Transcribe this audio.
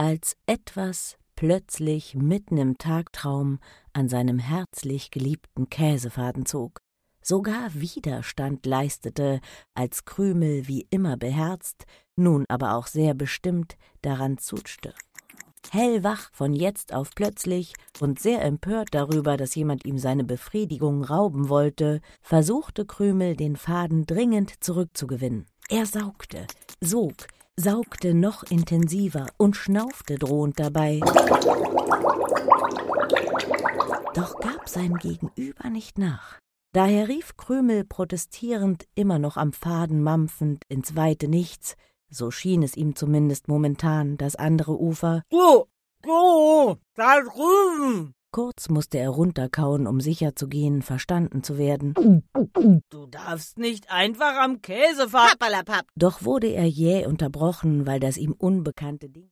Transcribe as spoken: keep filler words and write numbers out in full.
als etwas plötzlich mitten im Tagtraum an seinem herzlich geliebten Käsefaden zog, sogar Widerstand leistete, als Krümel wie immer beherzt, nun aber auch sehr bestimmt daran zutschte. Hellwach von jetzt auf plötzlich und sehr empört darüber, dass jemand ihm seine Befriedigung rauben wollte, versuchte Krümel, den Faden dringend zurückzugewinnen. Er saugte, sog, saugte noch intensiver und schnaufte drohend dabei. Doch gab sein Gegenüber nicht nach. Daher rief Krümel protestierend, immer noch am Faden mampfend, ins weite Nichts, so schien es ihm zumindest momentan, das andere Ufer. Du, du, da drüben! Kurz musste er runterkauen, um sicherzugehen, verstanden zu werden. Du darfst nicht einfach am Käsefaden. Doch wurde er jäh unterbrochen, weil das ihm unbekannte Ding